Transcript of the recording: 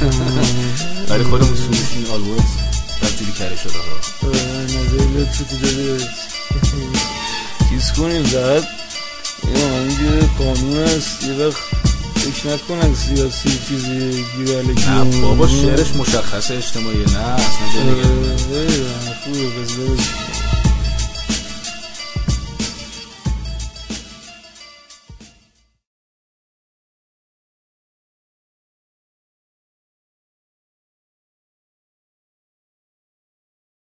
ولی خودمون سروش این آلبوم تبدیلی کرده شده ها. نظری لطفی تو داده چیز کنیم زد یه قانون هست یه وقت فکر نکنن سیاسی چیزی گیرالگی. نه بابا شعرش مشخصه اجتماعی نه اصلا خوبه بزرگ